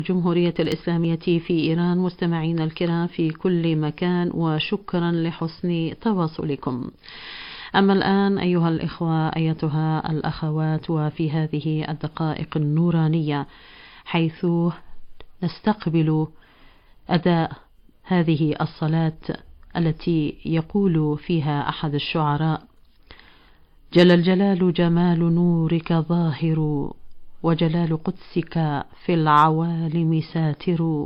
الجمهورية الإسلامية في إيران. مستمعينا الكرام في كل مكان، وشكرا لحسن تواصلكم. أما الآن أيها الإخوة أيتها الأخوات، وفي هذه الدقائق النورانية حيث نستقبل أداء هذه الصلاة التي يقول فيها أحد الشعراء: جل الجلال جمال نورك ظاهر، وجلال قدسك في العوالم ساتر،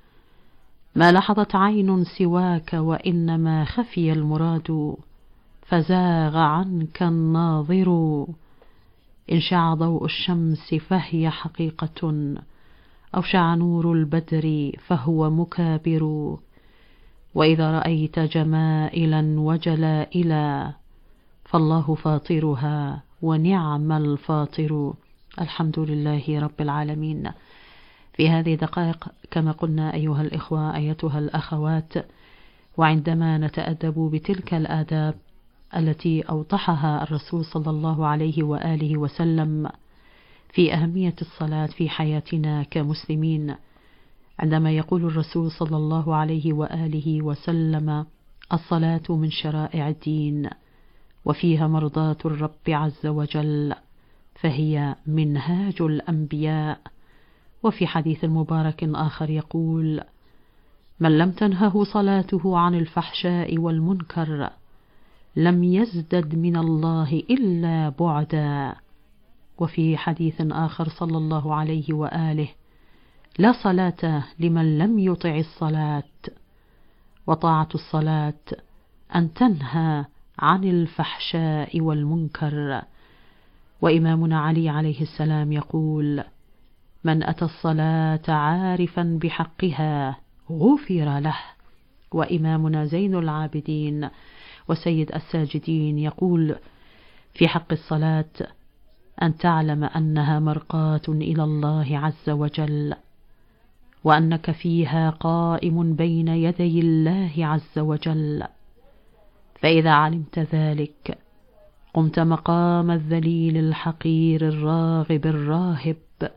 ما لحظت عين سواك وإنما خفي المراد، فزاغ عنك الناظر، إن شع ضوء الشمس فهي حقيقة، أو شع نور البدر فهو مكابر، وإذا رأيت جمائلا وجلائلا فالله فاطرها ونعم الفاطر. الحمد لله رب العالمين. في هذه الدقائق كما قلنا أيها الإخوة أيتها الأخوات، وعندما نتأدب بتلك الآداب التي أوضحها الرسول صلى الله عليه وآله وسلم في أهمية الصلاة في حياتنا كمسلمين، عندما يقول الرسول صلى الله عليه وآله وسلم: الصلاة من شرائع الدين وفيها مرضاة الرب عز وجل، فهي منهاج الأنبياء. وفي حديث مبارك آخر يقول: من لم تنهه صلاته عن الفحشاء والمنكر لم يزدد من الله إلا بعدا. وفي حديث آخر صلى الله عليه وآله: لا صلاة لمن لم يطع الصلاة، وطاعة الصلاة أن تنهى عن الفحشاء والمنكر. وإمامنا علي عليه السلام يقول: من أتى الصلاة عارفا بحقها غفر له. وإمامنا زين العابدين وسيد الساجدين يقول في حق الصلاة: أن تعلم أنها مرقاة إلى الله عز وجل، وأنك فيها قائم بين يدي الله عز وجل، فإذا علمت ذلك قمت مقام الذليل الحقير الراغب الراهب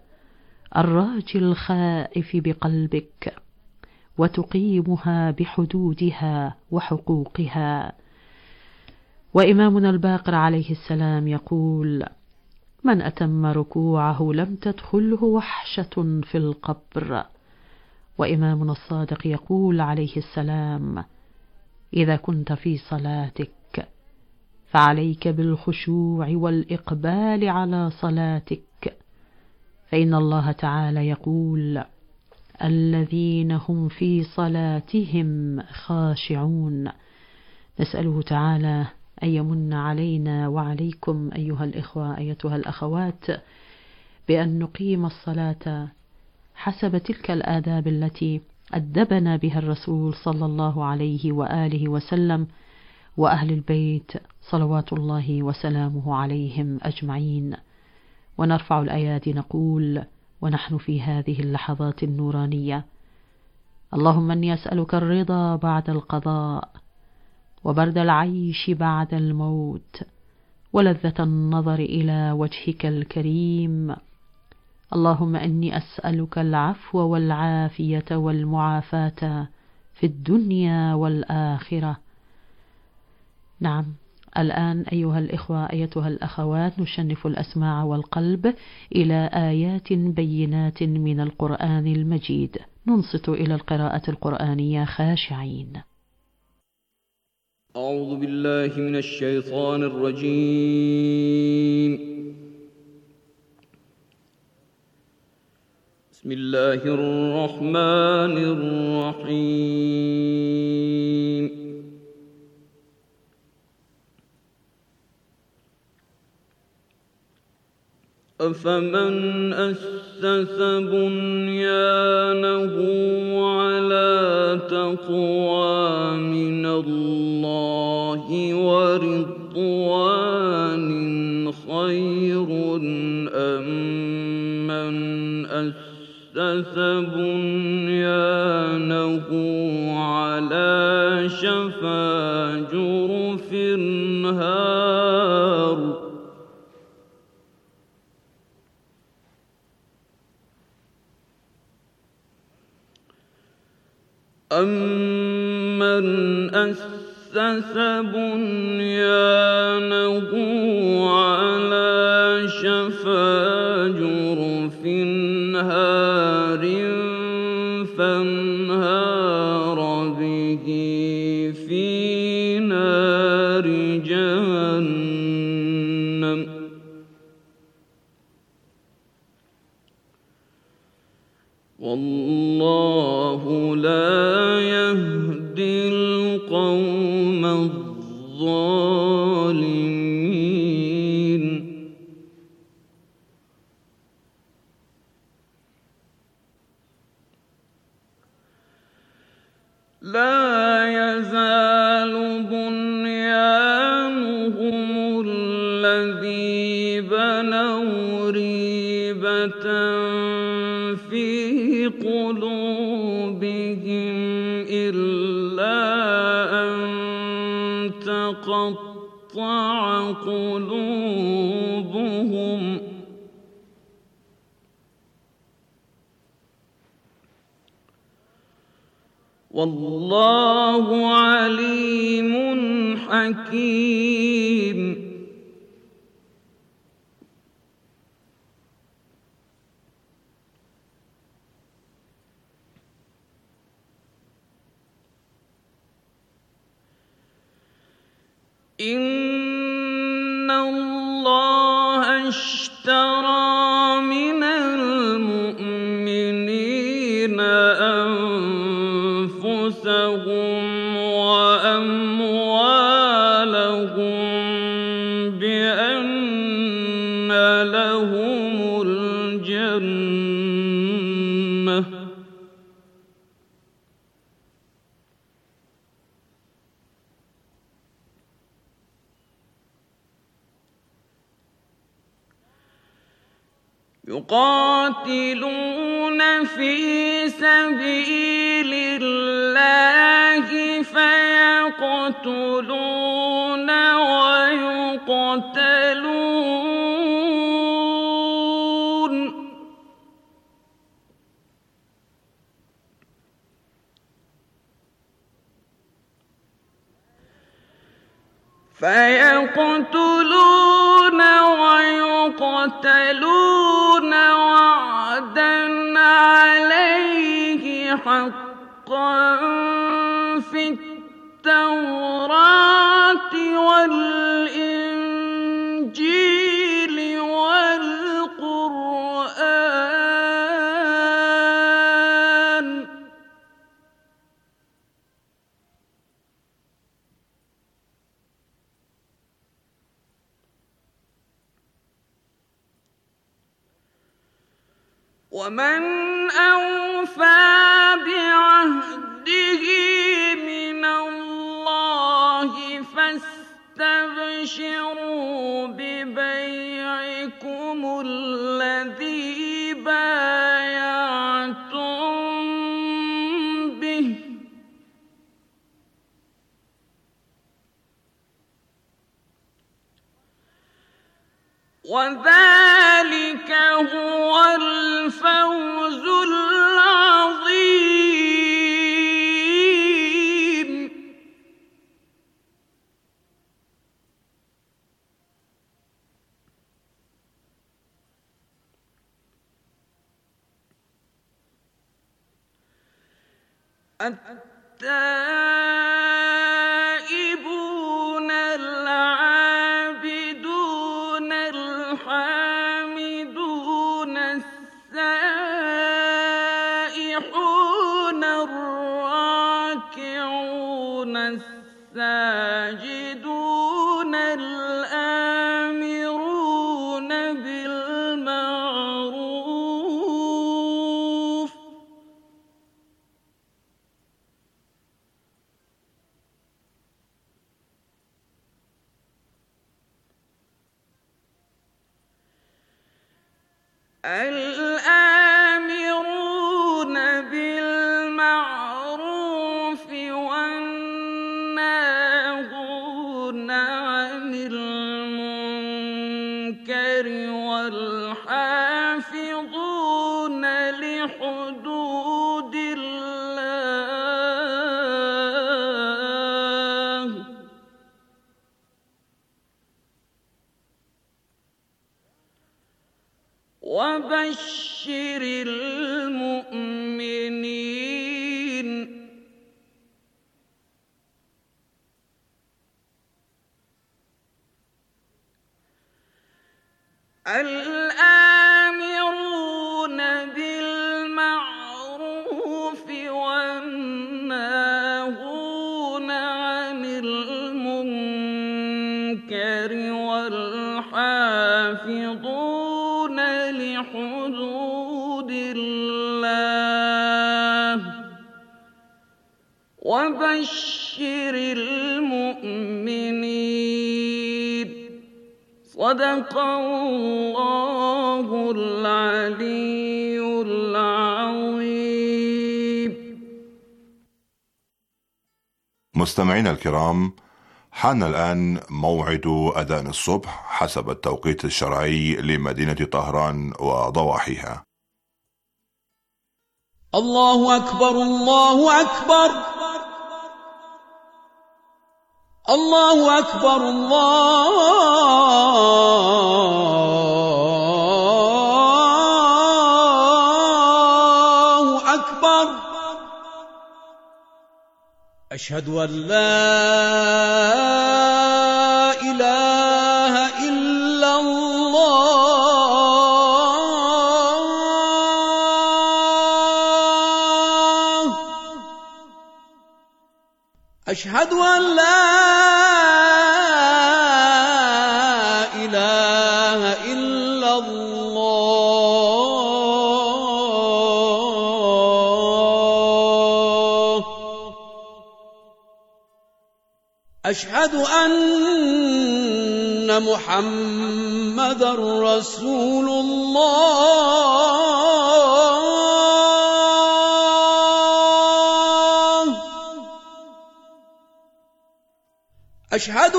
الراجي الخائف بقلبك، وتقيمها بحدودها وحقوقها. وإمامنا الباقر عليه السلام يقول: من أتم ركوعه لم تدخله وحشة في القبر. وإمامنا الصادق يقول عليه السلام: إذا كنت في صلاتك فعليك بالخشوع والإقبال على صلاتك، فإن الله تعالى يقول: الذين هم في صلاتهم خاشعون. نسأله تعالى أن يمن علينا وعليكم أيها الإخوة أيتها الأخوات بأن نقيم الصلاة حسب تلك الآداب التي أدبنا بها الرسول صلى الله عليه وآله وسلم وأهل البيت صلوات الله وسلامه عليهم أجمعين. ونرفع الأيادي نقول ونحن في هذه اللحظات النورانية: اللهم إني أسألك الرضا بعد القضاء، وبرد العيش بعد الموت، ولذة النظر إلى وجهك الكريم. اللهم إني أسألك العفو والعافية والمعافاة في الدنيا والآخرة. نعم، الآن أيها الإخوة أيتها الأخوات نشنف الأسماع والقلب إلى آيات بينات من القرآن المجيد، ننصت إلى القراءة القرآنية خاشعين. أعوذ بالله من الشيطان الرجيم. بسم الله الرحمن الرحيم. أفمن أسس بنيانه على تقوى من الله ورضوان خير أم من أسس بنيانه على شفا جرف هار أَمَّنْ أَسَّسَ بُنْيَانَهُ عَلَىٰ شَفَا جُرُفٍ هَارٍ فَانْهَارَ بِهِ فِي نَارِ جَهَنَّمَ ۗ وَاللَّهُ لَا يَهْدِي الْقَوْمَ الظَّالِمِينَ. لَا يَزَالُ بُنْيَانُهُمُ الَّذِي بَنَوْا رِيبَةً فِي قُلُوبِهِمْ إِلَّا أَن تَقَطَّعَ قُلُوبُهُمْ ۗ وَاللَّهُ عَلِيمٌ حَكِيمٌ. إِنَّ اللَّهَ اشْتَرَىٰ مِنَ الْمُؤْمِنِينَ أَنفُسَهُمْ وَأَمْوَالَهُم بِأَنَّ لَهُمُ الْجَنَّةَ ۚ يُقَاتِلُونَ فِي سَبِيلِ اللَّهِ فَيَقْتُلُونَ وَيُقْتَلُونَ ۖ وَعْدًا عَلَيْهِ حَقًّا فِي التَّوْرَاةِ وَالْإِنجِيلِ وَالْقُرْآنِ ۚ وَمَنْ أَوْفَىٰ بِعَهْدِهِ مِنَ اللَّهِ فَاسْتَبْشِرُوا بِبَيْعِكُمُ الَّذِي بَايَعْتُم بِهِ ۚ وَذَٰلِكَ هُوَ الْفَوْزُ الْعَظِيمُ. التائبون العابدون الحامدون السائحون الراكعون الساجدون الآمرون بالمعروف والناهون عن المنكر والحافظون لحدود الله الآمرون بالمعروف والناهون عن المنكر والحافظون لحدود الله وبشر المؤمنين. صدق الله العلي العظيم. مستمعينا الكرام، حان الآن موعد أذان الصبح حسب التوقيت الشرعي لمدينة طهران وضواحيها. الله أكبر الله أكبر الله أكبر الله أكبر. أشهد أن لا إله إلا الله. أشهد أن لا إله إلا الله. أشهد أن محمدًا رسول الله. أشهد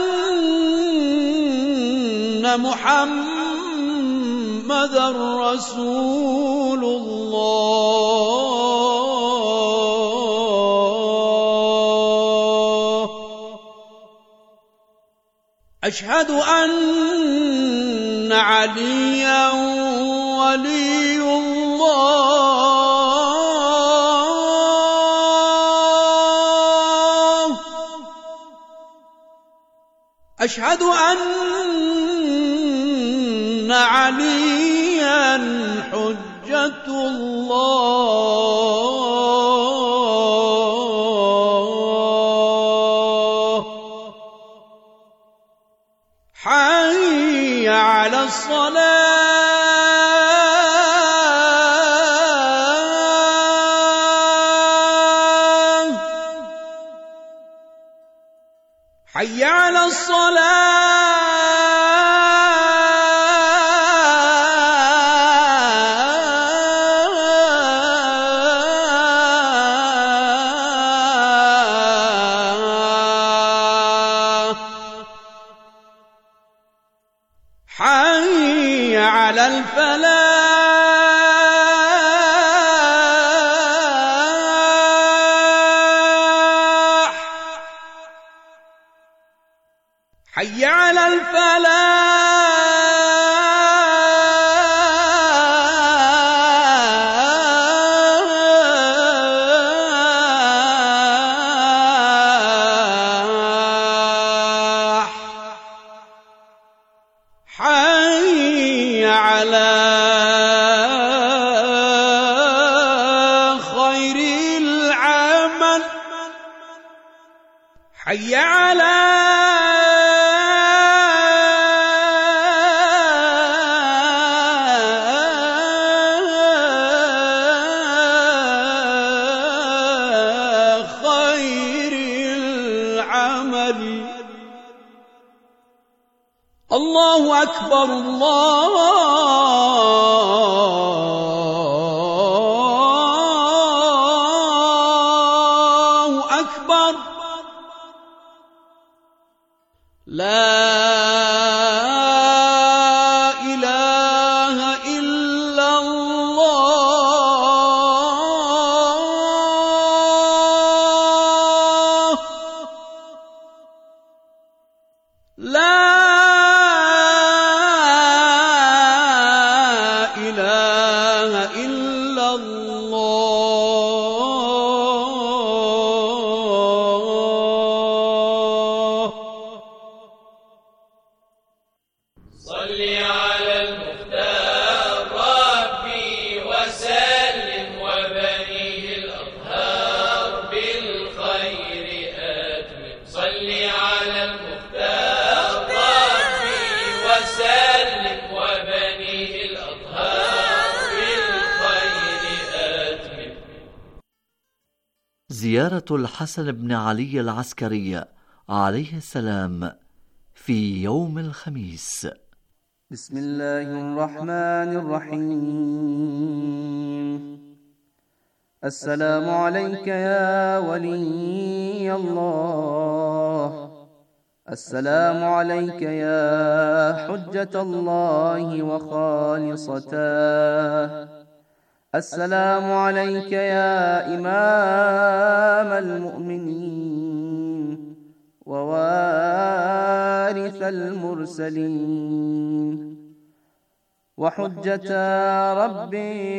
أن محمدًا رسول الله. أشهد أن عليًا ولي الله. أشهد أن عليًا حجة الله. حي على الصلاة. حي على الصلاة. حي على الفلاح. حي على الفلاح. حي على خير العمل. حي على خير العمل. الله أكبر الله أكبر. لا إله إلا الله. لا إله إلا الله. صل على زيارة الحسن بن علي العسكري عليه السلام في يوم الخميس. بسم الله الرحمن الرحيم. السلام عليك يا ولي الله، السلام عليك يا حجة الله وخالصته، السلام عليك يا إمام المؤمنين ووارث المرسلين وحجة رب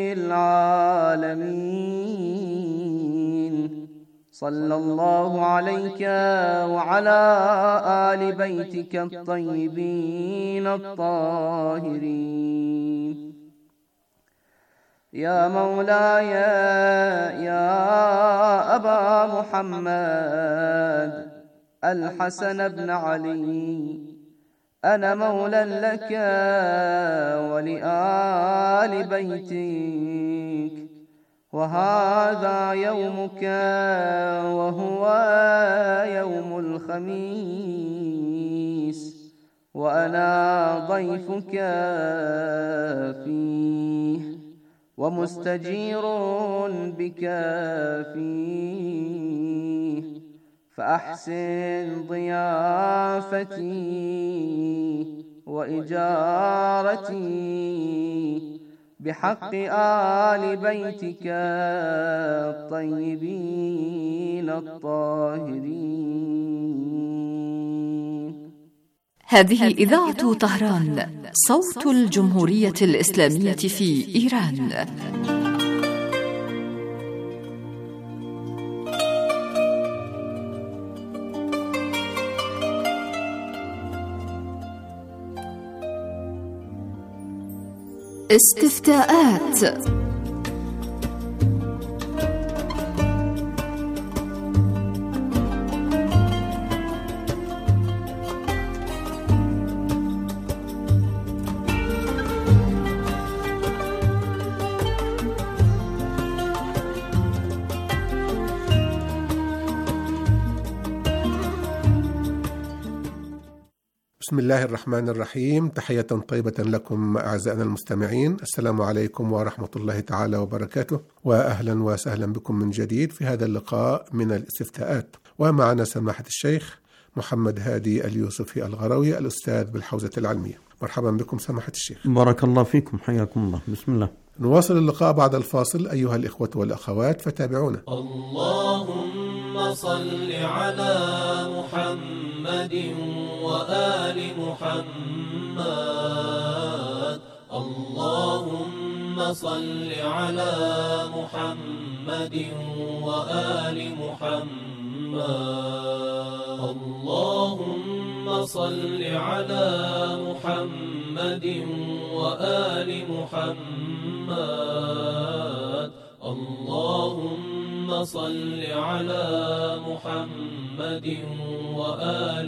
العالمين. صلى الله عليك وعلى آل بيتك الطيبين الطاهرين. يا مولاي يا أبا محمد الحسن بن علي، أنا مولى لك ولآل بيتك، وهذا يومك وهو يوم الخميس، وأنا ضيفك فيه ومستجير بك فيه، فأحسن ضيافتي وإجارتي بحق آل بيتك الطيبين الطاهرين. هذه إذاعة طهران، صوت الجمهورية الإسلامية في إيران. استفتاءات. بسم الله الرحمن الرحيم. تحية طيبة لكم أعزائنا المستمعين، السلام عليكم ورحمة الله تعالى وبركاته، وأهلا وسهلا بكم من جديد في هذا اللقاء من الاستفتاءات. ومعنا سماحة الشيخ محمد هادي اليوسفي الغروي، الأستاذ بالحوزة العلمية. مرحبا بكم سماحة الشيخ. بارك الله فيكم، حياكم الله. بسم الله. نواصل اللقاء بعد الفاصل أيها الإخوة والأخوات، فتابعونا. اللهم صل على محمد وآل محمد، اللهم صل على محمد وآل محمد، اللهم صل على محمد وآل محمد، اللهم صل على محمد وآل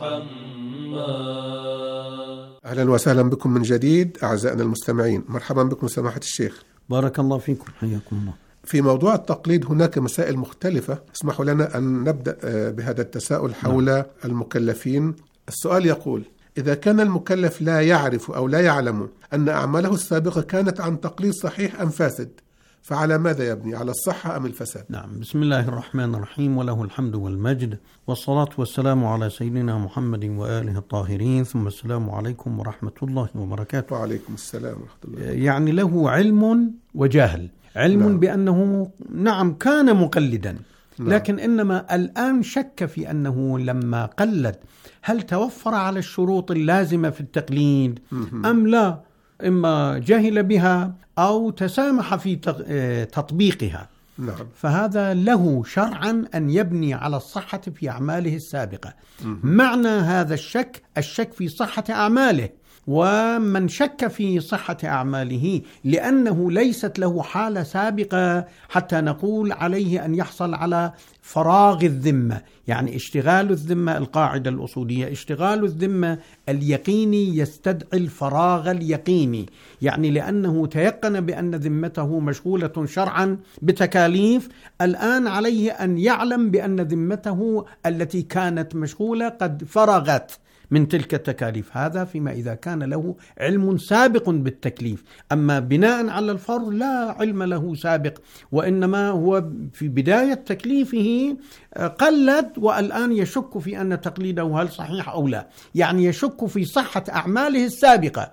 محمد. أهلا وسهلا بكم من جديد أعزائنا المستمعين، مرحبا بكم سماحة الشيخ. بارك الله فيكم، حياكم الله. في موضوع التقليد هناك مسائل مختلفة، اسمحوا لنا أن نبدأ بهذا التساؤل حول المكلفين. السؤال يقول: إذا كان المكلف لا يعرف أو لا يعلم أن أعماله السابقة كانت عن تقليد صحيح أم فاسد، فعلى ماذا يبني؟ على الصحة أم الفساد؟ نعم، بسم الله الرحمن الرحيم، وله الحمد والمجد، والصلاة والسلام على سيدنا محمد وآله الطاهرين، ثم السلام عليكم ورحمة الله وبركاته. وعليكم السلام ورحمة الله. يعني له علم وجاهل. علم نعم. بأنه نعم كان مقلدا، نعم. لكن إنما الآن شك في أنه لما قلد هل توفر على الشروط اللازمة في التقليد أم لا، إما جهل بها أو تسامح في تطبيقها. نعم. فهذا له شرعا أن يبني على الصحة في أعماله السابقة. معنى هذا الشك في صحة أعماله ومن شك في صحة أعماله لأنه ليست له حالة سابقة حتى نقول عليه أن يحصل على فراغ الذمة، يعني اشتغال الذمة، القاعدة الأصولية اشتغال الذمة اليقيني يستدعي الفراغ اليقيني، يعني لأنه تيقن بأن ذمته مشغولة شرعا بتكاليف، الآن عليه أن يعلم بأن ذمته التي كانت مشغولة قد فرغت من تلك التكاليف. هذا فيما إذا كان له علم سابق بالتكليف. أما بناء على الفرض لا علم له سابق، وإنما هو في بداية تكليفه قلد والآن يشك في أن تقليده هل صحيح أو لا، يعني يشك في صحة أعماله السابقة،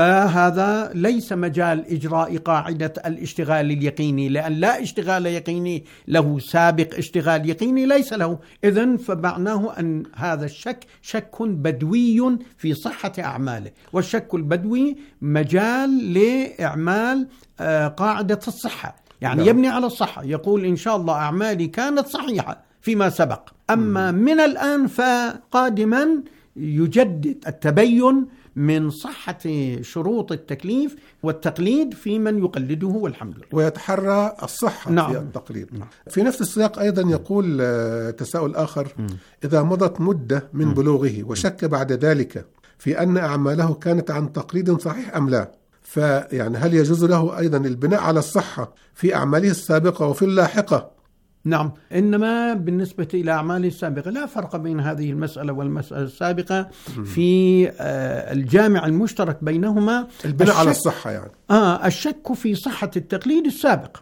فهذا ليس مجال إجراء قاعدة الاشتغال اليقيني، لأن لا اشتغال يقيني له سابق، اشتغال يقيني ليس له. إذن فمعناه أن هذا الشك شك بدوي في صحة أعماله، والشك البدوي مجال لإعمال قاعدة الصحة، يعني يبني على الصحة، يقول إن شاء الله أعمالي كانت صحيحة فيما سبق، أما من الآن فقادما يجدد التبين من صحة شروط التكليف والتقليد في من يقلده والحمد لله، ويتحرى الصحة في التقليد. في نفس السياق أيضا يقول تساؤل آخر: إذا مضت مدة من بلوغه وشك بعد ذلك في أن أعماله كانت عن تقليد صحيح أم لا، فيعني هل يجوز له أيضا البناء على الصحة في أعماله السابقة وفي اللاحقة؟ نعم، إنما بالنسبة إلى أعماله السابقة لا فرق بين هذه المسألة والمسألة السابقة في الجامع المشترك بينهما البناء على الصحة، يعني الشك في صحة التقليد السابق.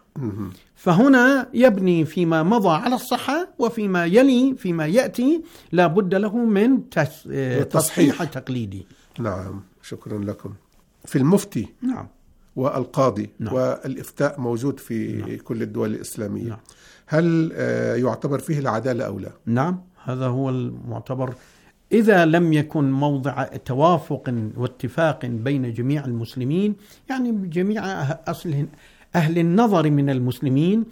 فهنا يبني فيما مضى على الصحة، وفيما يلي فيما يأتي لا بد له من تصحيح تقليدي. نعم، شكرا لكم. في المفتي والقاضي والإفتاء موجود في كل الدول الإسلامية، هل يعتبر فيه العدالة أو لا؟ نعم، هذا هو المعتبر إذا لم يكن موضع توافق واتفاق بين جميع المسلمين، يعني جميع أهل النظر من المسلمين،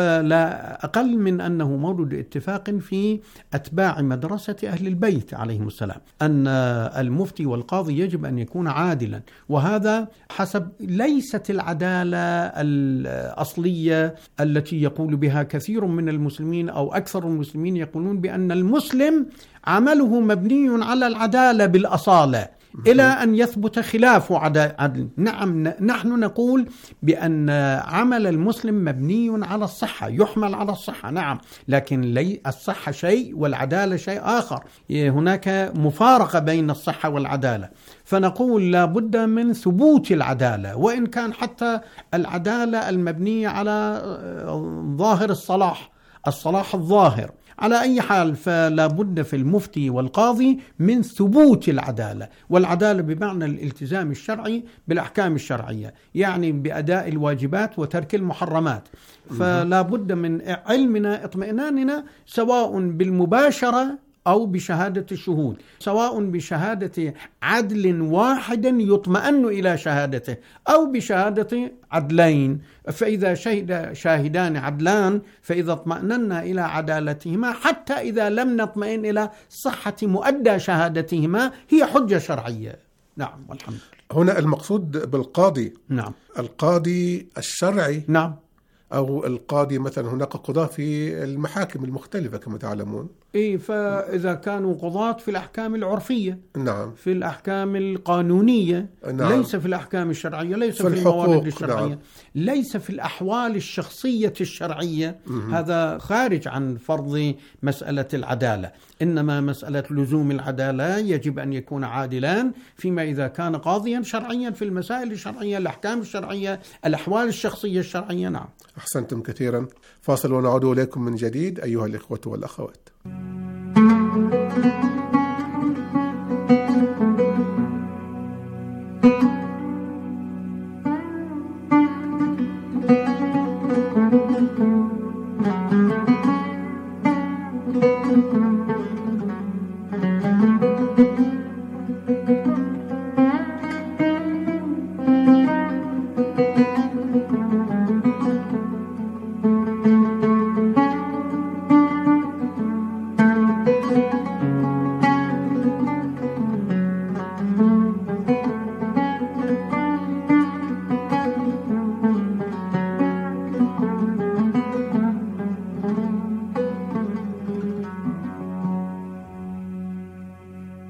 فلا أقل من أنه مورد اتفاق في أتباع مدرسة أهل البيت عليهم السلام أن المفتي والقاضي يجب أن يكون عادلا، وهذا حسب ليست العدالة الأصلية التي يقول بها كثير من المسلمين أو أكثر المسلمين، يقولون بأن المسلم عمله مبني على العدالة بالأصالة إلى أن يثبت خلاف عدل. نعم، نحن نقول بأن عمل المسلم مبني على الصحة، يحمل على الصحة، نعم، لكن الصحة شيء والعدالة شيء آخر، هناك مفارقة بين الصحة والعدالة، فنقول لا بد من ثبوت العدالة، وإن كان حتى العدالة المبنية على ظاهر الصلاح الظاهر. على أي حال فلا بد في المفتي والقاضي من ثبوت العدالة، والعدالة بمعنى الالتزام الشرعي بالأحكام الشرعية، يعني بأداء الواجبات وترك المحرمات. فلا بد من علمنا اطمئناننا سواء بالمباشرة أو بشهادة الشهود، سواء بشهادة عدل واحد يطمئن إلى شهادته أو بشهادة عدلين، فإذا شهد شاهدان عدلان فإذا اطمأننا إلى عدالتهما حتى إذا لم نطمئن إلى صحة مؤدى شهادتهما هي حجة شرعية. نعم والحمد لله. هنا المقصود بالقاضي نعم القاضي الشرعي، نعم، أو القاضي مثلا هناك قضاة في المحاكم المختلفة كما تعلمون، فإذا كانوا قضاة في الأحكام العرفية، نعم، في الأحكام القانونية، نعم، ليس في الأحكام الشرعية، ليس في الموارد الشرعية، نعم، ليس في الأحوال الشخصية الشرعية، هذا خارج عن فرض مسألة العدالة، إنما مسألة لزوم العدالة يجب أن يكون عادلان فيما إذا كان قاضيا شرعيا في المسائل الشرعية، الأحكام الشرعية، الأحوال الشخصية الشرعية. نعم، أحسنتم كثيرا. فاصل ونعود إليكم من جديد أيها الإخوة والأخوات.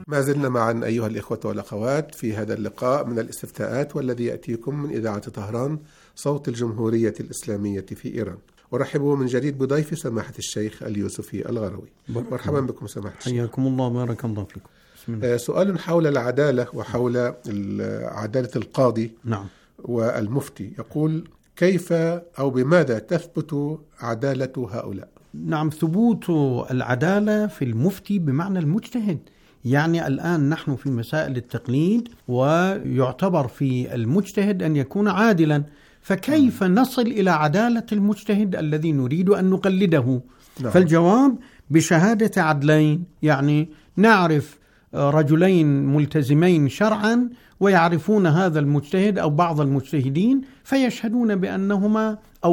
ما زلنا معا أيها الإخوة والأخوات في هذا اللقاء من الاستفتاءات، والذي يأتيكم من إذاعة طهران صوت الجمهورية الإسلامية في إيران. أرحب من جديد بضيفي سماحة الشيخ اليوسفي الغروي. مرحبا بكم سماحة الشيخ. حياكم الله، بارك الله فيكم. سؤال حول العدالة وحول عدالة القاضي نعم والمفتي، يقول: كيف أو بماذا تثبت عدالة هؤلاء؟ نعم، ثبوت العدالة في المفتي بمعنى المجتهد. يعني الآن نحن في مسائل التقليد، ويعتبر في المجتهد أن يكون عادلا، فكيف نصل إلى عدالة المجتهد الذي نريد أن نقلده؟ نعم. فالجواب بشهادة عدلين، يعني نعرف رجلين ملتزمين شرعا ويعرفون هذا المجتهد أو بعض المجتهدين، فيشهدون بأنهما أو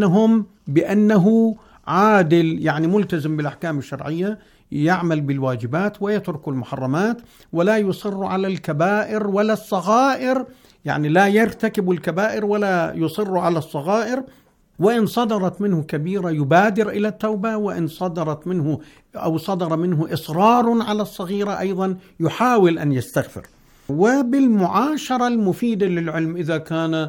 بأنه عادل، يعني ملتزم بالأحكام الشرعية، يعمل بالواجبات ويترك المحرمات، ولا يصر على الكبائر ولا الصغائر، يعني لا يرتكب الكبائر ولا يصر على الصغائر، وإن صدرت منه كبيرة يبادر إلى التوبة، وإن صدرت منه أو صدر منه إصرار على الصغيرة أيضا يحاول أن يستغفر. وبالمعاشرة المفيدة للعلم، إذا كان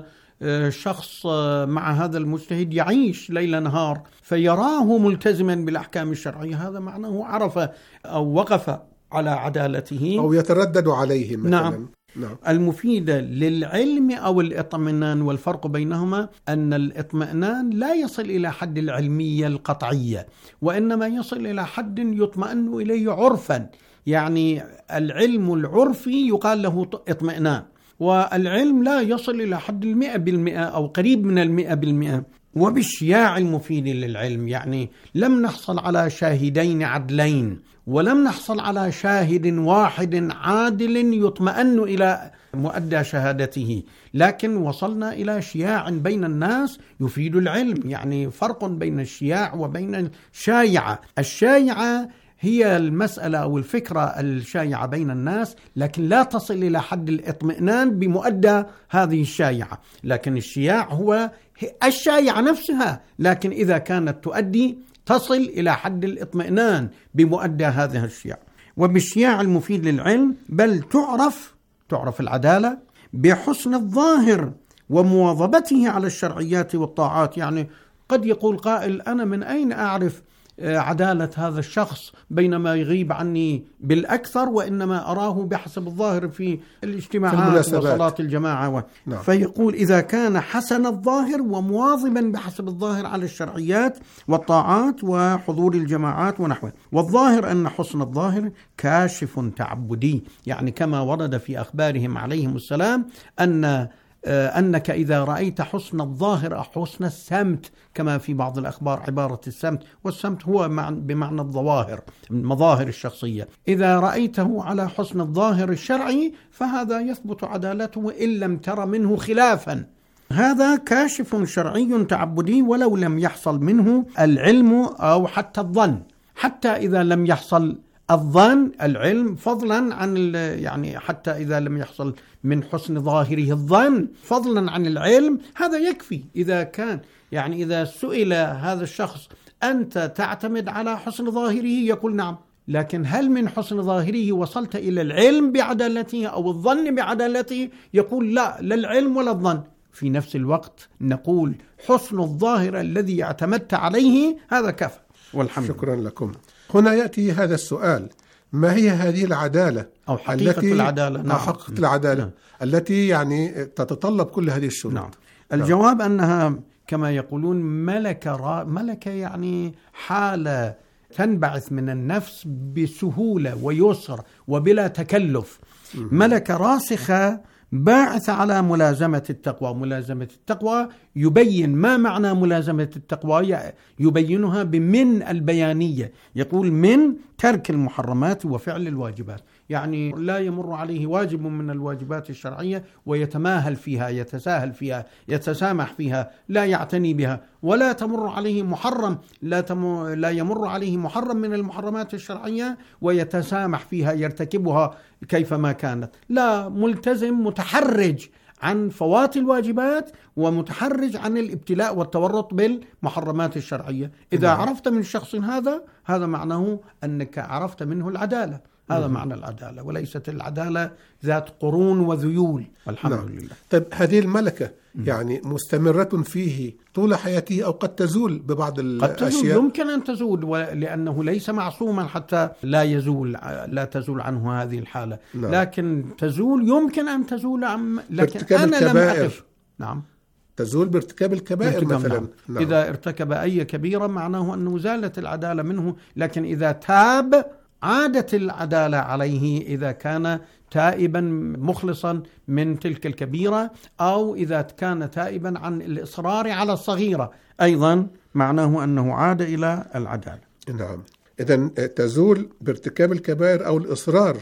شخص مع هذا المجتهد يعيش ليل نهار فيراه ملتزما بالأحكام الشرعية، هذا معناه عرف أو وقف على عدالته أو يتردد عليه مثلا. نعم. المفيدة للعلم أو الإطمئنان، والفرق بينهما أن الإطمئنان لا يصل إلى حد العلمية القطعية، وإنما يصل إلى حد يطمئن إليه عرفا. يعني العلم العرفي يقال له اطمئنان، والعلم لا يصل إلى حد 100% أو قريب من 100%. وبالشياع المفيد للعلم، يعني لم نحصل على شاهدين عدلين، ولم نحصل على شاهد واحد عادل يطمئن إلى مؤدى شهادته، لكن وصلنا إلى شياع بين الناس يفيد العلم. يعني فرق بين الشياع وبين الشايعة. الشايعة هي المسألة أو الفكرة الشائعة بين الناس، لكن لا تصل إلى حد الإطمئنان بمؤدى هذه الشائعة. لكن الشياع هو الشائعة نفسها، لكن إذا كانت تؤدي تصل إلى حد الإطمئنان بمؤدى هذه الشياع. وبالشياع المفيد للعلم بل تعرف العدالة بحسن الظاهر ومواظبته على الشرعيات والطاعات. يعني قد يقول قائل: أنا من أين أعرف عدالة هذا الشخص بينما يغيب عني بالأكثر، وإنما أراه بحسب الظاهر في الاجتماعات وصلاة الجماعة نعم. فيقول: إذا كان حسن الظاهر ومواظبا بحسب الظاهر على الشرعيات والطاعات وحضور الجماعات ونحوه. والظاهر أن حسن الظاهر كاشف تعبدي، يعني كما ورد في أخبارهم عليهم السلام أنك إذا رأيت حسن الظاهر أو حسن السمت، كما في بعض الأخبار عبارة السمت، والسمت هو بمعنى الظواهر، المظاهر الشخصية، إذا رأيته على حسن الظاهر الشرعي فهذا يثبت عدالته إن لم تر منه خلافا. هذا كاشف شرعي تعبدي ولو لم يحصل منه العلم أو حتى الظن. حتى إذا لم يحصل الظن العلم، فضلا عن يعني حتى إذا لم يحصل من حسن ظاهره الظن فضلا عن العلم، هذا يكفي. إذا كان يعني إذا سئل هذا الشخص: أنت تعتمد على حسن ظاهره؟ يقول: نعم. لكن هل من حسن ظاهره وصلت إلى العلم بعدالته أو الظن بعدالته؟ يقول: لا العلم ولا الظن. في نفس الوقت نقول حسن الظاهر الذي اعتمدت عليه هذا كفى والحمد. شكرا لكم. هنا يأتي هذا السؤال: ما هي هذه العدالة أو حقيقة العدالة؟ نعم. حقيقة العدالة التي يعني تتطلب كل هذه الشروط. نعم. الجواب أنها كما يقولون ملكة، يعني حالة تنبعث من النفس بسهولة ويسر وبلا تكلف، ملكة راسخة باعثة على ملازمة التقوى. ملازمة التقوى يبين ما معنى ملازمة التقوى، يبينها بمن البيانية، يقول: من ترك المحرمات وفعل الواجبات. يعني لا يمر عليه واجب من الواجبات الشرعية ويتماهل فيها، يتساهل فيها، يتسامح فيها، لا يعتني بها. ولا تمر عليه محرم، لا يمر عليه محرم من المحرمات الشرعية ويتسامح فيها، يرتكبها كيفما كانت. لا، ملتزم متحرج عن فوات الواجبات ومتحرج عن الابتلاء والتورط بالمحرمات الشرعية. إذا عرفت من شخص هذا معناه أنك عرفت منه العدالة. هذا معنى العدالة، وليست العدالة ذات قرون وذيول، والحمد لله. طيب هذه الملكة يعني مستمرة فيه طول حياته أو قد تزول ببعض الأشياء؟ قد تزول، يمكن أن تزول، لأنه ليس معصوما حتى لا تزول عنه هذه الحالة. لكن تزول، يمكن أن تزول لكن أنا لم أقف. تزول بارتكاب الكبائر مثلا. إذا ارتكب أي كبيرة معناه أنه زالت العدالة منه، لكن إذا تاب عادت العدالة عليه إذا كان تائبا مخلصا من تلك الكبيرة، أو إذا كان تائبا عن الإصرار على الصغيرة أيضا معناه أنه عاد إلى العدالة. نعم، إذن تزول بارتكاب الكبائر أو الإصرار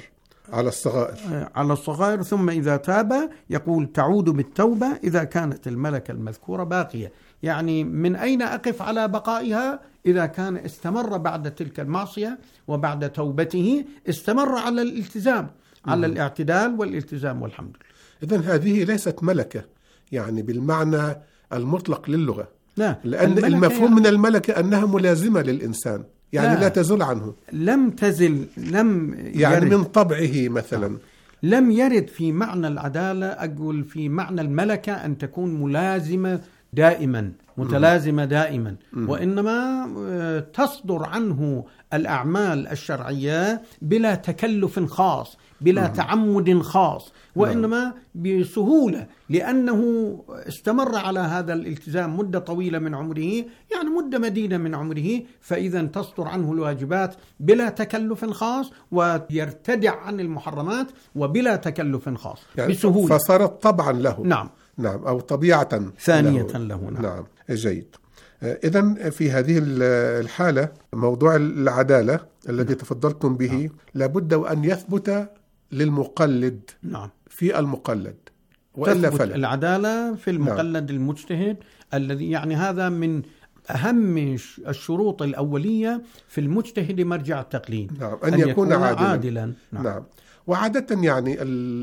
على الصغائر. ثم إذا تاب يقول تعود بالتوبة إذا كانت الملكة المذكورة باقية. يعني من أين أقف على بقائها؟ إذا كان استمر بعد تلك المعصية وبعد توبته استمر على الالتزام، على الاعتدال والالتزام، والحمد لله. إذن هذه ليست ملكة يعني بالمعنى المطلق للغة، لا، لأن المفهوم من الملكة أنها ملازمة للإنسان، يعني لا تزول عنه، لم تزل، يعني من طبعه مثلا. لم يرد في معنى العدالة، أقول في معنى الملكة أن تكون ملازمة دائما، متلازمة دائما، وإنما تصدر عنه الأعمال الشرعية بلا تكلف خاص، بلا تعمد خاص، وإنما بسهولة، لأنه استمر على هذا الالتزام مدة طويلة من عمره، يعني مدة مديدة من عمره، فإذا تصدر عنه الواجبات بلا تكلف خاص، ويرتدع عن المحرمات وبلا تكلف خاص، يعني بسهولة، فصارت طبعا له. نعم، أو طبيعة ثانية له. نعم، جيد. إذن في هذه الحالة موضوع العدالة الذي تفضلتم به لابد أن يثبت للمقلد في المقلد، وإلا فلا. العدالة في المقلد المجتهد الذي يعني هذا من أهم الشروط الأولية في المجتهد مرجع التقليد. أن يكون عادلا. نعم. وعادة يعني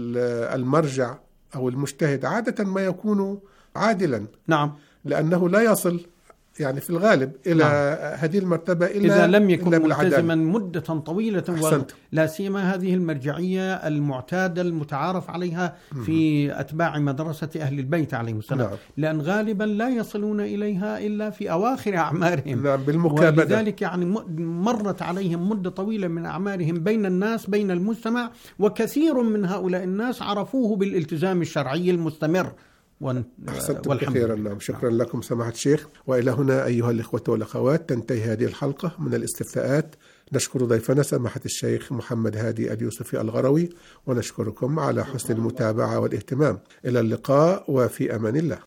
المرجع أو المجتهد عادة ما يكون عادلا. لأنه لا يصل يعني في الغالب إلى هذه المرتبة إذا لم يكن ملتزما مدة طويلة، لا سيما هذه المرجعية المعتادة المتعارف عليها في أتباع مدرسة أهل البيت عليهم السلام. لأن غالبا لا يصلون إليها إلا في أواخر أعمارهم. بالمكابدة. ولذلك يعني مرت عليهم مدة طويلة من أعمارهم بين الناس، بين المجتمع، وكثير من هؤلاء الناس عرفوه بالالتزام الشرعي المستمر. أحسنتم كثيرا. نعم، شكرا لكم سماحة الشيخ. وإلى هنا أيها الإخوة والأخوات تنتهي هذه الحلقة من الاستفتاءات. نشكر ضيفنا سماحة الشيخ محمد هادي اليوسفي الغروي، ونشكركم على حسن المتابعة والاهتمام. إلى اللقاء وفي أمان الله.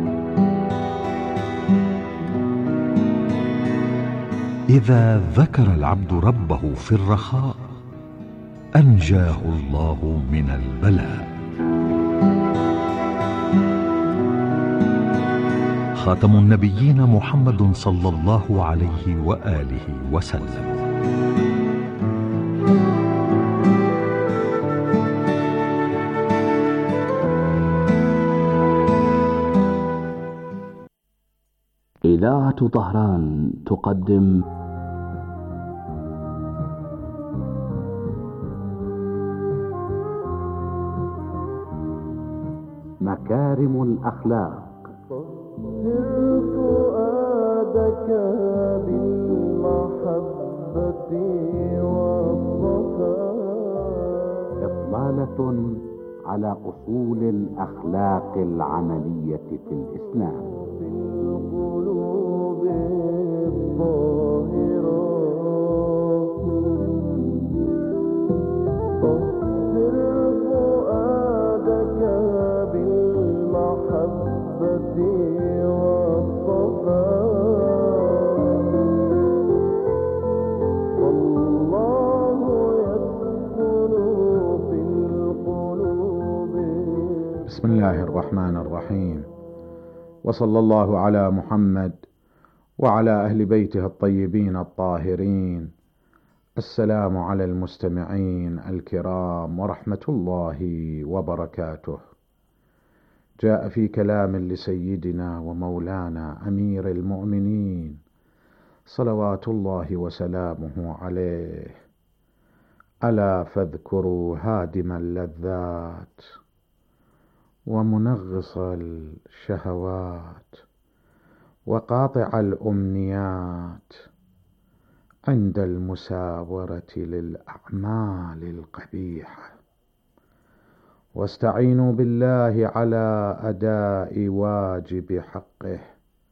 إذا ذكر العبد ربه في الرخاء أنجاه الله من البلاء. خاتم النبيين محمد صلى الله عليه وآله وسلم. إذاعة طهران تقدم مكارم الأخلاق. فؤادك بالمحبة والصفاء. إطلالة على أصول الأخلاق العملية في الإسلام. في القلوب الطاهرة طهر فؤادك بالمحبة بسم الله الرحمن الرحيم، وصلى الله على محمد وعلى أهل بيته الطيبين الطاهرين. السلام على المستمعين الكرام ورحمة الله وبركاته. جاء في كلام لسيدنا ومولانا أمير المؤمنين صلوات الله وسلامه عليه: ألا فاذكروا هادم اللذات ومنغص الشهوات وقاطع الأمنيات عند المساورة للأعمال القبيحة، واستعينوا بالله على أداء واجب حقه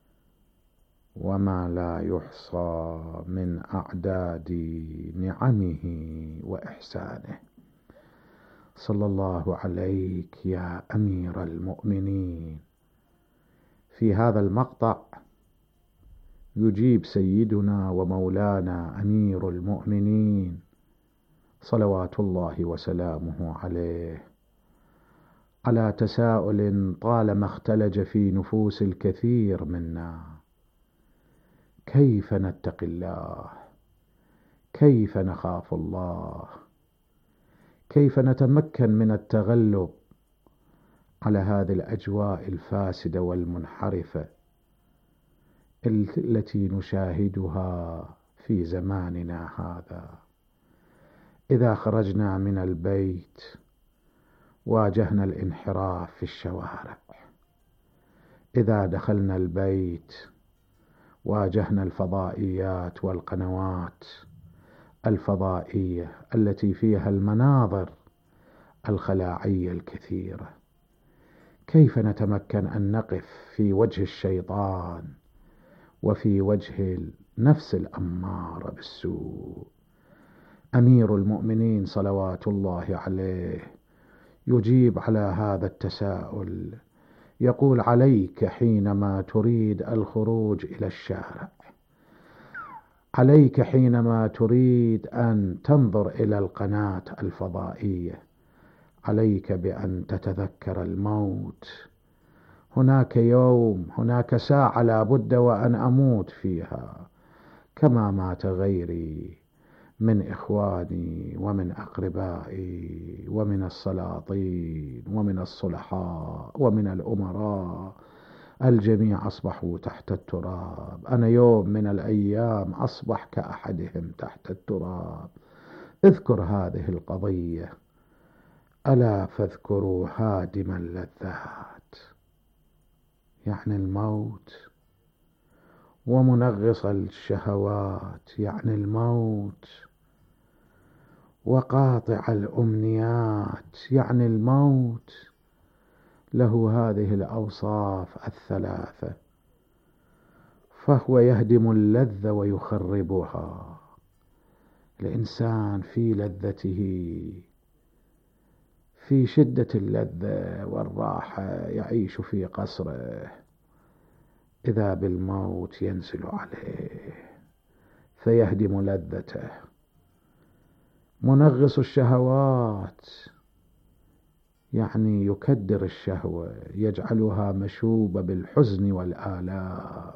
وما لا يحصى من أعداد نعمه وإحسانه. صلى الله عليك يا أمير المؤمنين. في هذا المقطع يجيب سيدنا ومولانا أمير المؤمنين صلوات الله وسلامه عليه على تساؤل طالما اختلج في نفوس الكثير منا: كيف نتقي الله؟ كيف نخاف الله؟ كيف نتمكن من التغلب على هذه الأجواء الفاسدة والمنحرفة التي نشاهدها في زماننا هذا؟ إذا خرجنا من البيت واجهنا الانحراف في الشوارع، إذا دخلنا البيت واجهنا الفضائيات والقنوات الفضائية التي فيها المناظر الخلاعية الكثيرة. كيف نتمكن أن نقف في وجه الشيطان وفي وجه النفس الأمارة بالسوء؟ أمير المؤمنين صلوات الله عليه يجيب على هذا التساؤل، يقول: عليك حينما تريد الخروج إلى الشارع، عليك حينما تريد أن تنظر إلى القناة الفضائية، عليك بأن تتذكر الموت. هناك يوم، هناك ساعة لا بد وأن أموت فيها، كما مات غيري من إخواني ومن أقربائي ومن السلاطين ومن الصلحاء ومن الأمراء، الجميع أصبحوا تحت التراب. أنا يوم من الأيام أصبح كأحدهم تحت التراب. اذكر هذه القضية: ألا فاذكروا هادم اللذات، يعني الموت، ومنغص الشهوات يعني الموت، وقاطع الأمنيات يعني الموت. له هذه الأوصاف الثلاثة، فهو يهدم اللذة ويخربها. الإنسان في لذته، في شدة اللذة والراحة يعيش في قصره، إذا بالموت ينزل عليه فيهدم لذته. منغص الشهوات يعني يكدر الشهوة، يجعلها مشوبة بالحزن والآلام.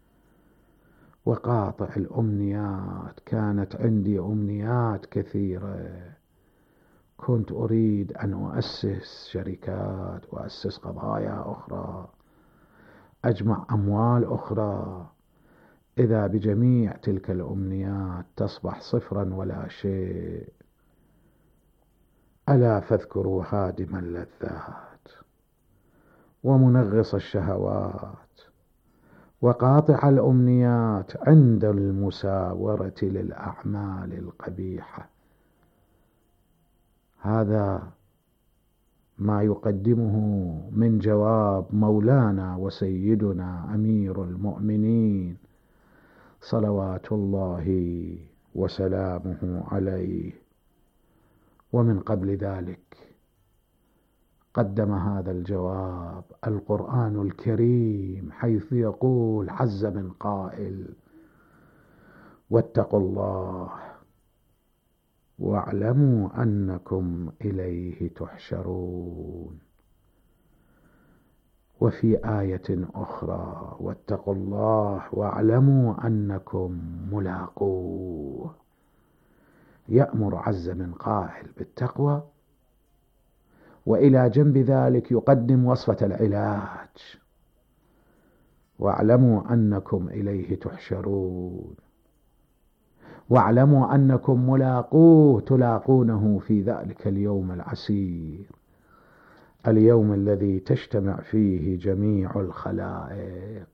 وقاطع الأمنيات، كانت عندي أمنيات كثيرة، كنت أريد أن أؤسس شركات، أؤسس قضايا أخرى، أجمع أموال أخرى، إذا بجميع تلك الأمنيات تصبح صفرا ولا شيء. ألا فاذكروا هادم اللذات ومنغص الشهوات وقاطع الأمنيات عند المساورة للأعمال القبيحة. هذا ما يقدمه من جواب مولانا وسيدنا أمير المؤمنين صلوات الله وسلامه عليه. ومن قبل ذلك قدم هذا الجواب القرآن الكريم، حيث يقول عز من قائل: واتقوا الله واعلموا أنكم إليه تحشرون. وفي آية أخرى: واتقوا الله واعلموا أنكم ملاقوه. يأمر عز من قائل بالتقوى، وإلى جنب ذلك يقدم وصفة العلاج: واعلموا أنكم إليه تحشرون. واعلموا أنكم ملاقوه تلاقونه في ذلك اليوم العسير، اليوم الذي تجتمع فيه جميع الخلائق.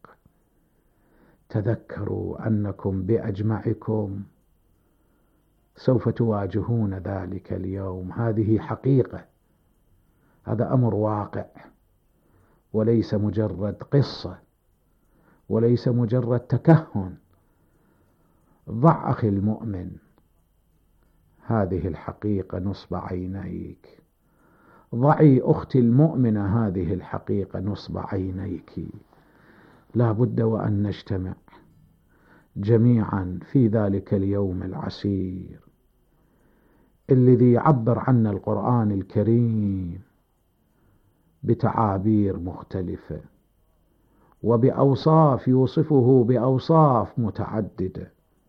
تذكروا أنكم بأجمعكم سوف تواجهون ذلك اليوم. هذه حقيقة، هذا أمر واقع، وليس مجرد قصة، وليس مجرد تكهن. ضع أخي المؤمن هذه الحقيقة نصب عينيك، ضعي أختي المؤمنة هذه الحقيقة نصب عينيك. لا بد وأن نجتمع جميعا في ذلك اليوم العسير الذي يعبر عنا القرآن الكريم بتعابير مختلفة وبأوصاف، يوصفه بأوصاف متعددة.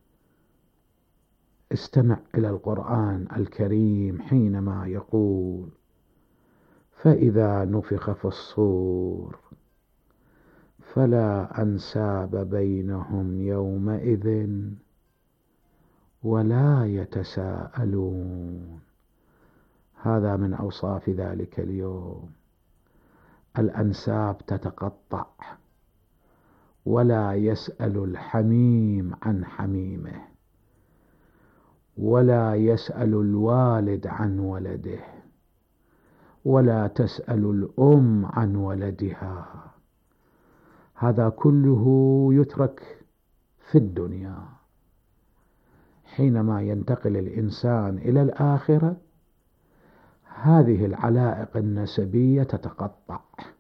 استمع إلى القرآن الكريم حينما يقول: فإذا نفخ في الصور فلا أنساب بينهم يومئذ ولا يتساءلون. هذا من أوصاف ذلك اليوم. الأنساب تتقطع، ولا يسأل الحميم عن حميمه، ولا يسأل الوالد عن ولده، ولا تسأل الأم عن ولدها. هذا كله يترك في الدنيا. حينما ينتقل الإنسان إلى الآخرة هذه العلائق النسبية تتقطع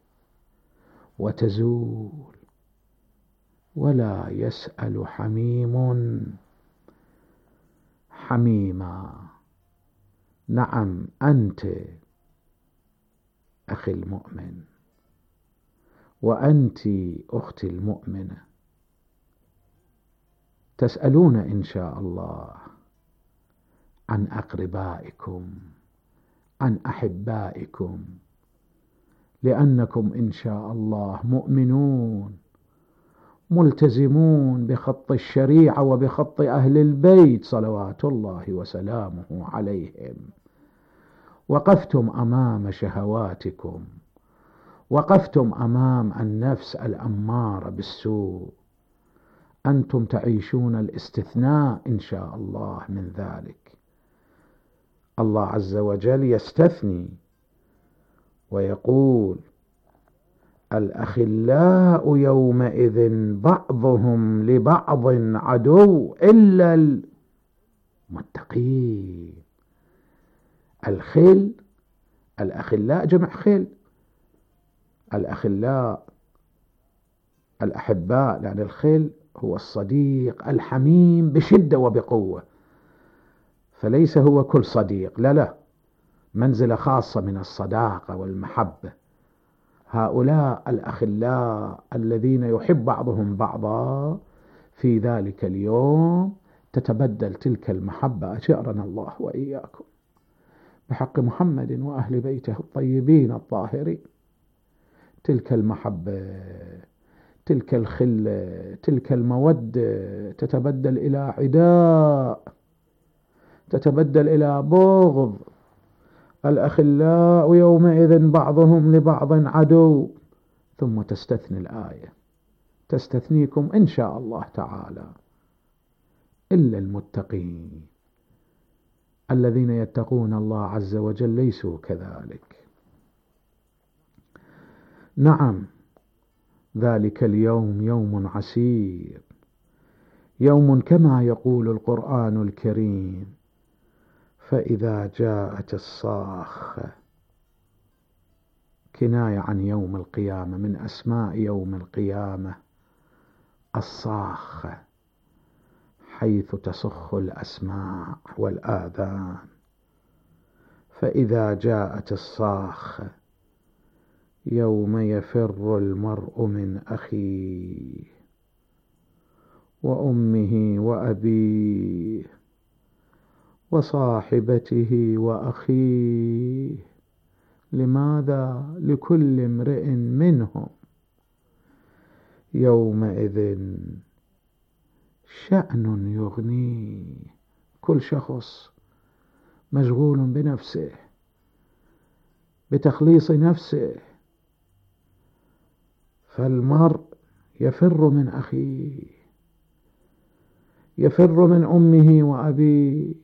وتزول، ولا يسأل حميم حميما. نعم، أنت أخي المؤمن، وأنت أختي المؤمنة، تسألون إن شاء الله عن أقربائكم، عن أحبائكم، لأنكم إن شاء الله مؤمنون ملتزمون بخط الشريعة وبخط أهل البيت صلوات الله وسلامه عليهم. وقفتم أمام شهواتكم، وقفتم أمام النفس الأمارة بالسوء. أنتم تعيشون الاستثناء إن شاء الله من ذلك. الله عز وجل يستثني ويقول: الأخلاء يومئذ بعضهم لبعض عدو إلا المتقين. الخل، الأخلاء جمع خل، الأخلاء الأحباء، لأن الخل هو الصديق الحميم بشدة وبقوة، فليس هو كل صديق، لا، منزلة خاصة من الصداقة والمحبة. هؤلاء الأخلاء الذين يحب بعضهم بعضا في ذلك اليوم تتبدل تلك المحبة، أجارنا الله وإياكم بحق محمد وأهل بيته الطيبين الطاهرين. تلك المحبة، تلك الخلة، تلك المودة تتبدل إلى عداء، تتبدل إلى بغض. الأخلاء يومئذ بعضهم لبعض عدو. ثم تستثني الآية، تستثنيكم إن شاء الله تعالى إلا المتقين الذين يتقون الله عز وجل ليسوا كذلك. نعم، ذلك اليوم يوم عسير، يوم كما يقول القرآن الكريم: فإذا جاءت الصاخة، كناية عن يوم القيامة، من أسماء يوم القيامة الصاخة، حيث تصخ الأسماع والآذان. فإذا جاءت الصاخة يوم يفر المرء من أخيه وأمه وأبيه وصاحبته وأخيه. لماذا؟ لكل امرئ منهم يومئذ شأن يغنيه. كل شخص مشغول بنفسه، بتخليص نفسه، فالمرء يفر من أخيه، يفر من أمه وأبيه.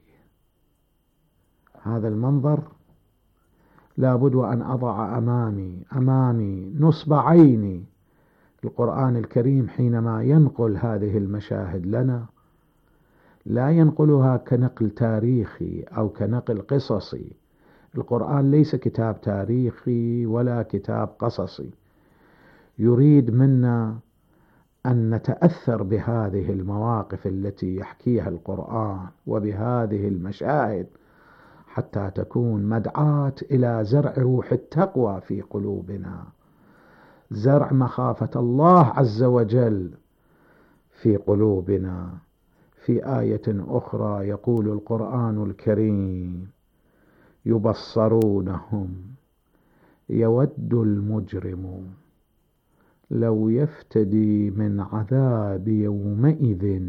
هذا المنظر لابد أن أضع أمامي نصب عيني. القرآن الكريم حينما ينقل هذه المشاهد لنا لا ينقلها كنقل تاريخي أو كنقل قصصي. القرآن ليس كتاب تاريخي ولا كتاب قصصي، يريد منا أن نتأثر بهذه المواقف التي يحكيها القرآن وبهذه المشاهد حتى تكون مدعاة إلى زرع روح التقوى في قلوبنا، زرع مخافة الله عز وجل في قلوبنا. في آية أخرى يقول القرآن الكريم: يبصرونهم يود المجرم لو يفتدي من عذاب يومئذ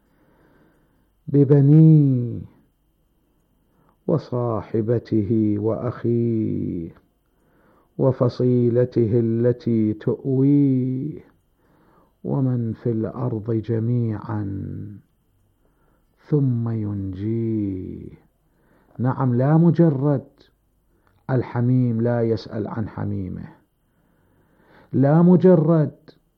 ببنيه وصاحبته وأخيه وفصيلته التي تؤويه ومن في الأرض جميعا ثم ينجيه. نعم، لا مجرد الحميم لا يسأل عن حميمه، لا مجرد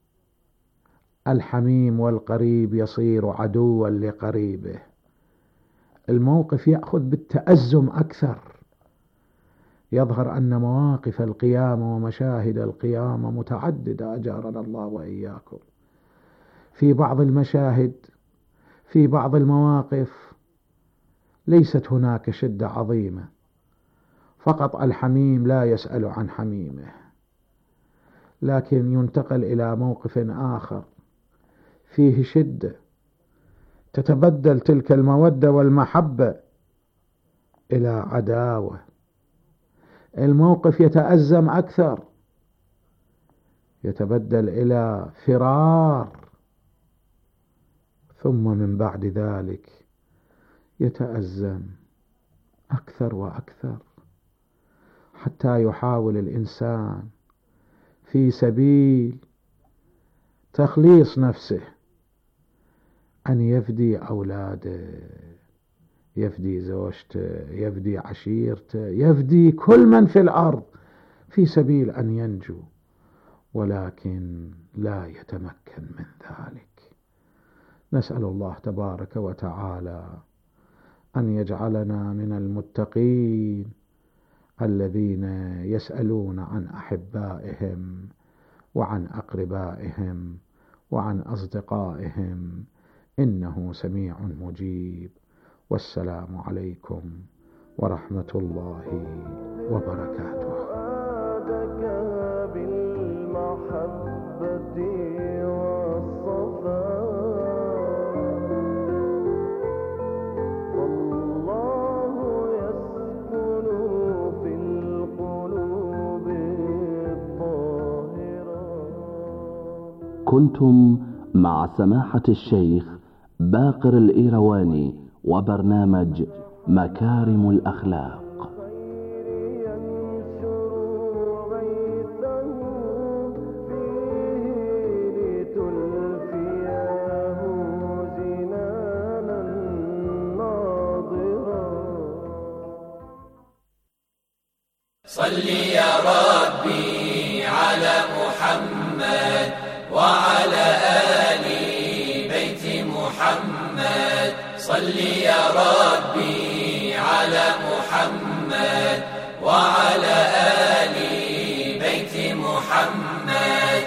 الحميم والقريب يصير عدوا لقريبه. الموقف يأخذ بالتأزم أكثر. يظهر أن مواقف القيامة ومشاهد القيامة متعددة، أجارنا الله وإياكم. في بعض المشاهد، في بعض المواقف ليست هناك شدة عظيمة، فقط الحميم لا يسأل عن حميمه، لكن ينتقل إلى موقف آخر فيه شدة، تتبدل تلك المودة والمحبة إلى عداوة. الموقف يتأزم أكثر، يتبدل إلى فرار، ثم من بعد ذلك يتأزم أكثر وأكثر، حتى يحاول الإنسان في سبيل تخليص نفسه أن يفدي أولاده، يفدي زوجته، يفدي عشيرته، يفدي كل من في الأرض في سبيل أن ينجو، ولكن لا يتمكن من ذلك. نسأل الله تبارك وتعالى أن يجعلنا من المتقين الذين يسألون عن أحبائهم وعن أقربائهم وعن أصدقائهم، إنه سميع مجيب. والسلام عليكم ورحمة الله وبركاته. كنتم مع سماحة الشيخ باقر الإيرواني وبرنامج مكارم الأخلاق. صل يا ربي على محمد وعلى آل بيت محمد. صل يا ربي على محمد وعلى آل بيت محمد.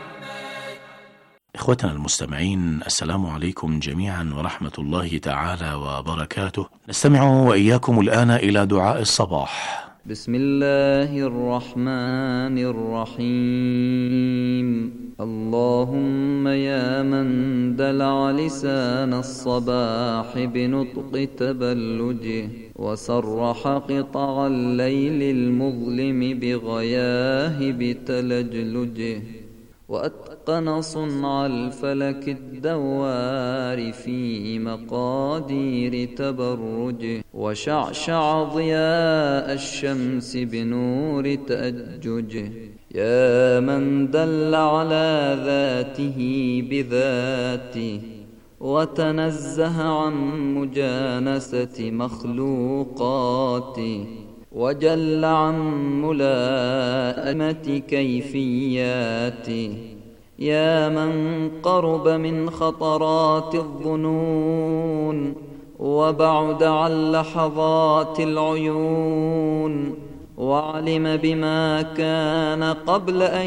إخوتنا المستمعين، السلام عليكم جميعا ورحمة الله تعالى وبركاته. نستمع وإياكم الآن إلى دعاء الصباح. بسم الله الرحمن الرحيم. اللهم يا من دلع لسان الصباح بنطق تبلجه وسرح قطع الليل المظلم بغياهب تلجلجه وأتقن صنع الفلك الدوار في مقادير تبرجه، وشعشع ضياء الشمس بنور تأججه. يا من دل على ذاته بذاته، وتنزه عن مجانسة مخلوقاته، وجل عن ملائمة كيفياته. يا من قرب من خطرات الظنون، وبعد عن لحظات العيون، وعلم بما كان قبل أن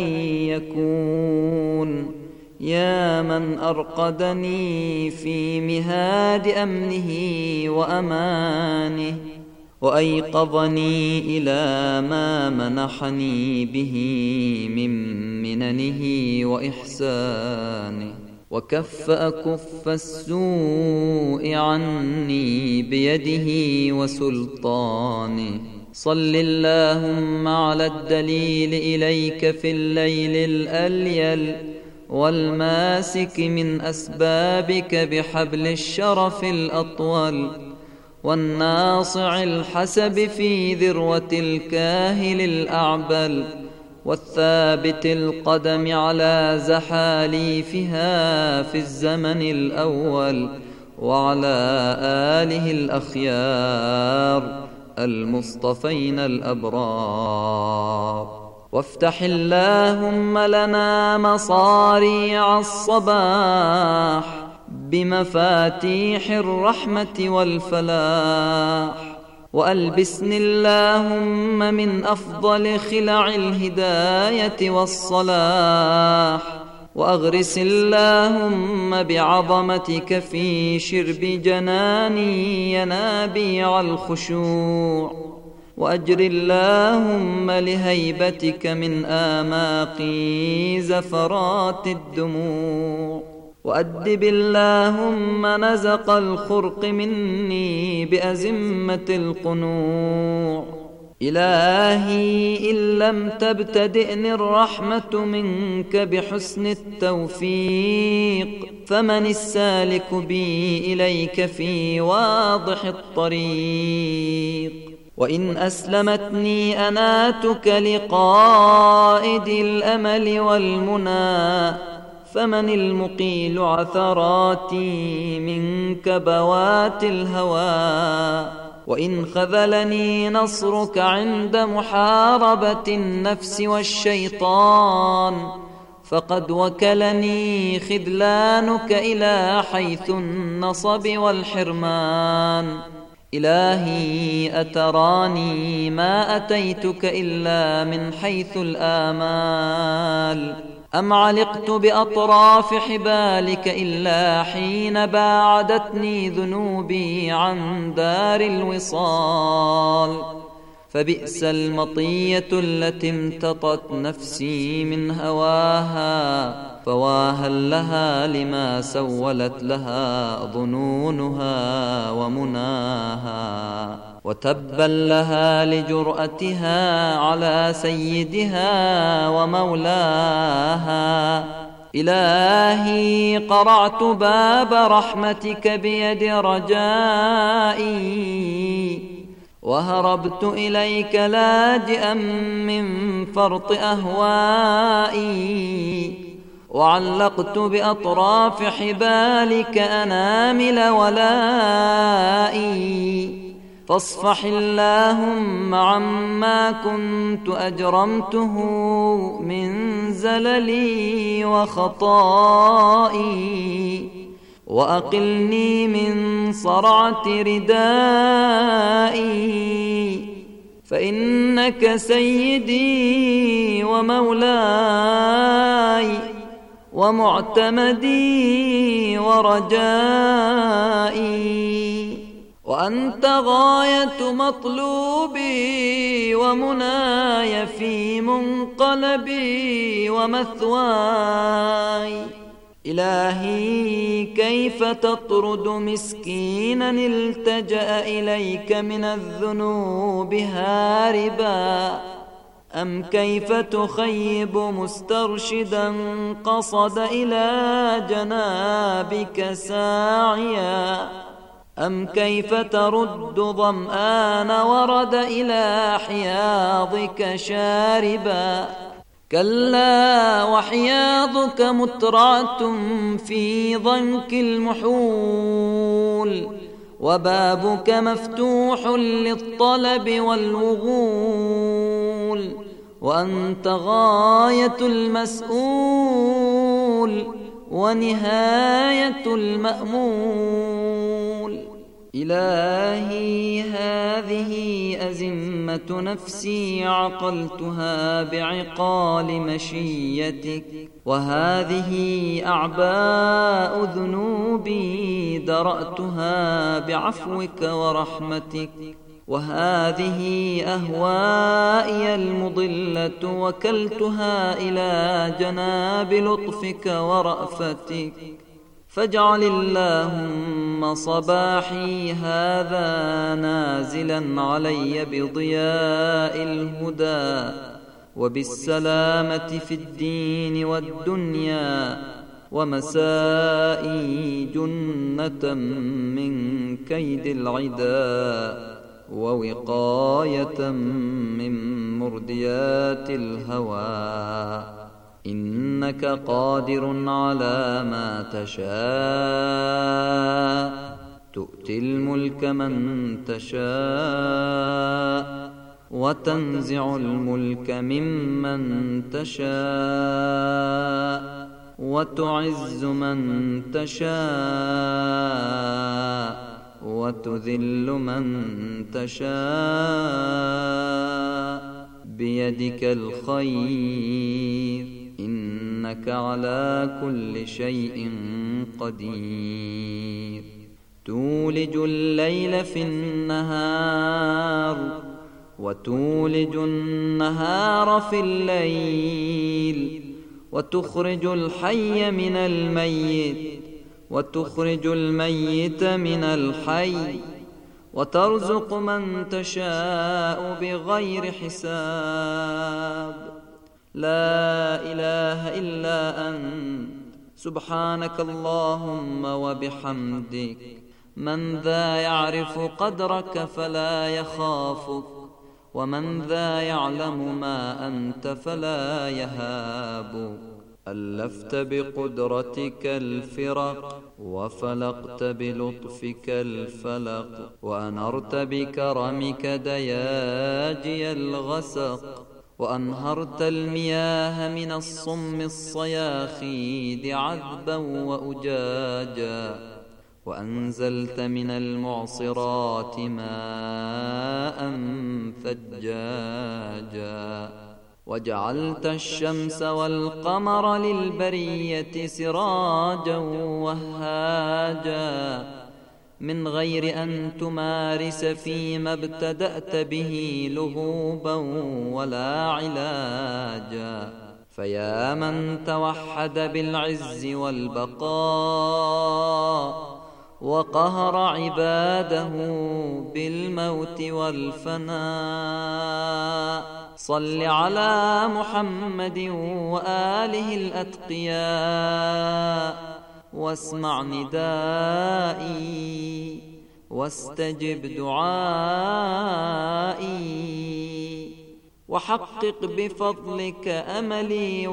يكون. يا من أرقدني في مهاد أمنه وأمانه، وأيقظني إلى ما منحني به من مننه وإحسانه، وكف أكف السوء عني بيده وسلطانه. صل اللهم على الدليل إليك في الليل الأليل، والماسك من أسبابك بحبل الشرف الأطول، والناصع الحسب في ذروة الكاهل الأعبل، والثابت القدم على زحاليفها في الزمن الأول، وعلى آله الأخيار المصطفين الأبرار. وافتح اللهم لنا مصاريع الصباح بمفاتيح الرحمة والفلاح، وألبسني اللهم من أفضل خلع الهداية والصلاح، وأغرس اللهم بعظمتك في شرب جناني ينابيع الخشوع، وأجر اللهم لهيبتك من آماقي زفرات الدموع، وأدب اللهم نزق الخرق مني بأزمة القنوع. إلهي إن لم تبتدئني الرحمة منك بحسن التوفيق، فمن السالك بي إليك في واضح الطريق. وإن أسلمتني أناتك لقائد الأمل والمنى، فمن المقيل عثراتي من كبوات الهوى. وإن خذلني نصرك عند محاربة النفس والشيطان، فقد وكلني خذلانك إلى حيث النصب والحرمان. إلهي أتراني ما أتيتك إلا من حيث الآمال، أم علقت بأطراف حبالك إلا حين باعدتني ذنوبي عن دار الوصال. فبئس المطية التي امتطت نفسي من هواها، فواها لها لما سولت لها ظنونها ومناها، وتبا لها لجرأتها على سيدها ومولاها. إلهي قرعت باب رحمتك بيد رجائي، وهربت إليك لاجئا من فرط أهوائي، وعلقت بأطراف حبالك أنامل ولائي. فاصفح اللهم عما كنت أجرمته من زللي وخطائي، وأقلني من صرعة ردائي، فإنك سيدي ومولاي ومعتمدي ورجائي، وأنت غاية مطلوبي ومناي في منقلبي ومثواي. إلهي كيف تطرد مسكينا التجأ إليك من الذنوب هاربا، أم كيف تخيب مسترشدا قصد إلى جنابك ساعيا أم كيف ترد ظمآن ورد إلى حياضك شاربا كلا وحياضك مترعة في ضنك المحول وبابك مفتوح للطلب والوغول وأنت غاية المسؤول ونهاية المأمول إلهي هذه أزمة نفسي عقلتها بعقال مشيتك وهذه أعباء ذنوبي درأتها بعفوك ورحمتك وهذه أهوائي المضلة وكلتها إلى جناب لطفك ورأفتك فاجعل اللهم صباحي هذا نازلا علي بضياء الهدى وبالسلامة في الدين والدنيا ومسائي جنة من كيد العدا ووقاية من مرديات الهوى إنك قادر على ما تشاء تؤتي الملك من تشاء وتنزع الملك ممن تشاء وتعز من تشاء وتذل من تشاء بيدك الخير إنك على كل شيء قدير تولج الليل في النهار وتولج النهار في الليل وتخرج الحي من الميت وتخرج الميت من الحي وترزق من تشاء بغير حساب لا إله إلا أنت سبحانك اللهم وبحمدك من ذا يعرف قدرك فلا يخافك ومن ذا يعلم ما أنت فلا يهابك ألفت بقدرتك الفرق وفلقت بلطفك الفلق وأنرت بكرمك دياجي الغسق وأنهرت المياه من الصم الصياخيد عذبا وأجاجا وأنزلت من المعصرات ماء ثجاجا وجعلت الشمس والقمر للبرية سراجا وهاجا من غير أن تمارس فيما ابتدأت به لهوبا ولا علاجا فيا من توحد بالعز والبقاء وقهر عباده بالموت والفناء صل على محمد وآله الأتقياء واسمع ندائي واستجب دعائي وحقق بفضلك أملي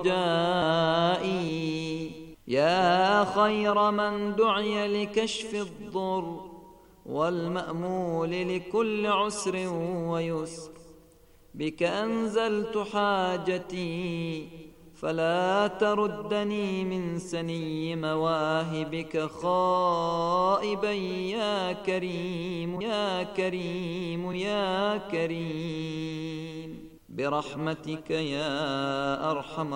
ورجائي يا خير من دعي لكشف الضر والمأمول لكل عسر ويسر بك أنزلت حاجتي فلا تردني من سني مواهبك خائبا يا كريم يا كريم يا كريم برحمتك يا أرحم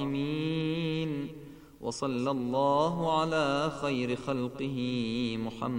الراحمين وصلى الله على خير خلقه محمد